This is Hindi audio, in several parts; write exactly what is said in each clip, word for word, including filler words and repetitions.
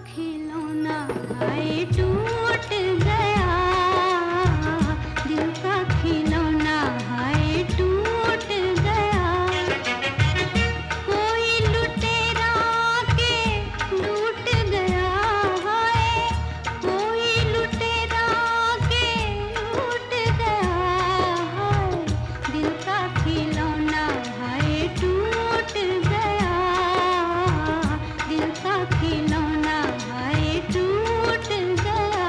खिलौना हाय टूट गया, दिल का खिलौना हाय टूट गया। कोई लुटेरा के लूट गया हाय, कोई लुटेरा के लूट गया हाय, दिल का खिलौना हाय टूट गया, दिल का खिलौना हाय टूट गया।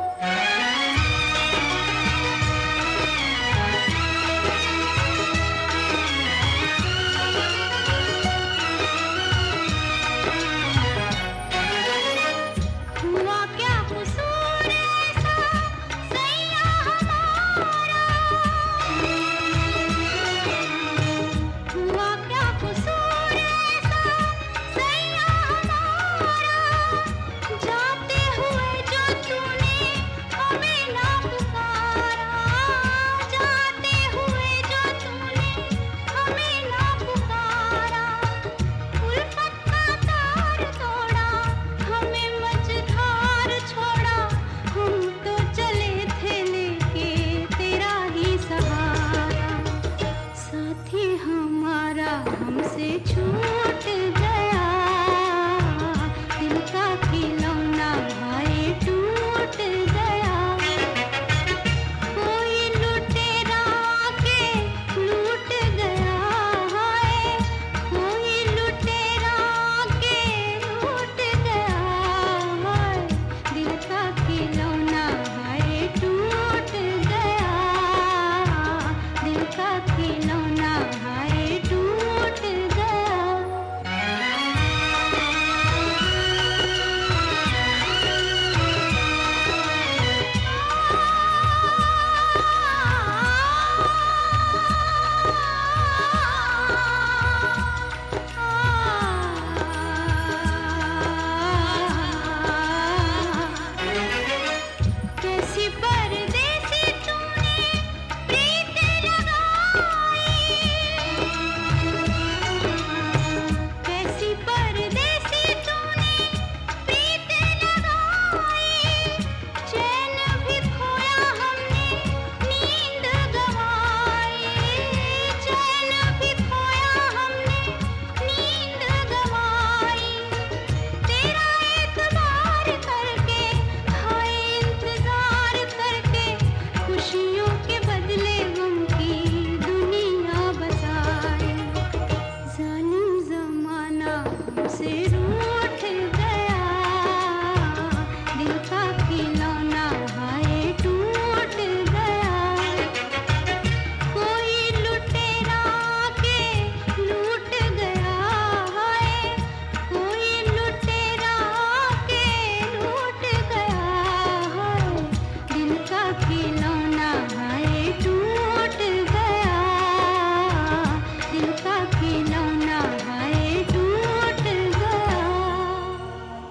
हुआ क्या कसूर ऐसा सैया हमारा, हुआ क्या कसूर ऐसा सैया हमारा, जाते हुए जो तूने हमें ना पुकारा, जाते हुए जो तूने हमें ना पुकारा। उल्फत का तार तोड़ा, हमें मझधार छोड़ा, हम तो चले थे लेके तेरा ही सहारा, साथी हमारा हमसे छूट